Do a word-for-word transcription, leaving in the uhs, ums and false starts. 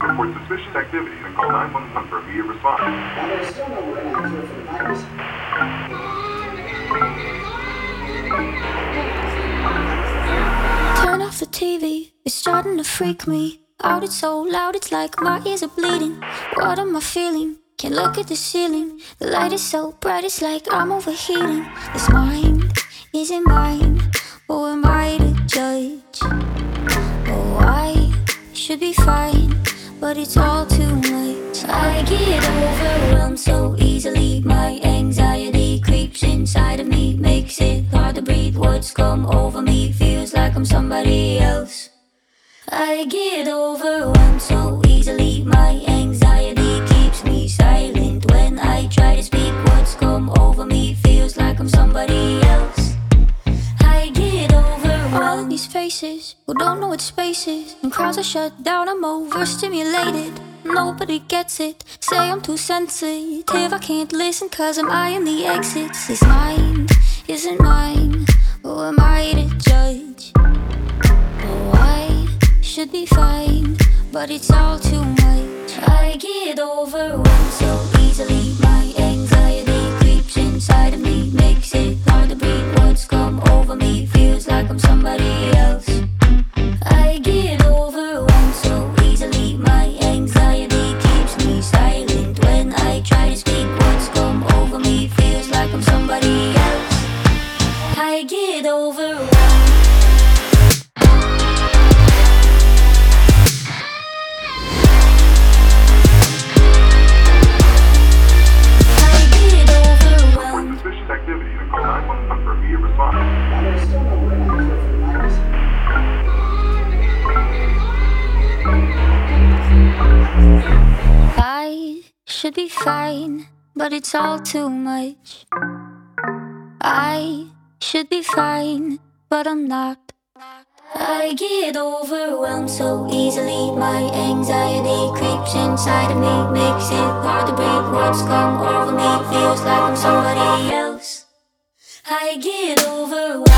Report suspicious activity and call nine one one for immediate response. Now, there's still no word on cure for the virus. Turn off the T V, it's starting to freak me out. It's so loud, it's like my ears are bleeding. What am I feeling? Can't look at the ceiling. The light is so bright, it's like I'm overheating. This mind isn't mine. Who am I to judge? Oh, I should be fine, but it's all too much. I get overwhelmed so easily. My anxiety creeps inside of me, makes it hard to breathe. What's come over me feels like I'm somebody else. I get overwhelmed so easily. My anxiety keeps me silent when I try to speak. What's come over me feels like I'm somebody else. I get overwhelmed. All of these faces who don't know what space is, and crowds are shut down, I'm overstimulated. Nobody gets it, say I'm too sensitive. I can't listen cause I'm eyeing the exits. This mind isn't mine. Who am I to judge? Oh, I should be fine, but it's all too much. I get overwhelmed so easily. My anxiety creeps inside of me, makes it hard to breathe. What's come over me feels like I'm somebody else. I get overwhelmed so easily. My anxiety keeps me silent when I try to speak. What's come over me feels like I'm somebody else. I get overwhelmed. Activity and call nine one one for immediate response. Now, there's still no word on cure for the virus. I should be fine, but it's all too much. I should be fine, but I'm not. I get overwhelmed so easily. My anxiety creeps inside of me, makes it hard to breathe. What's come over me feels like I'm somebody else. I get overwhelmed.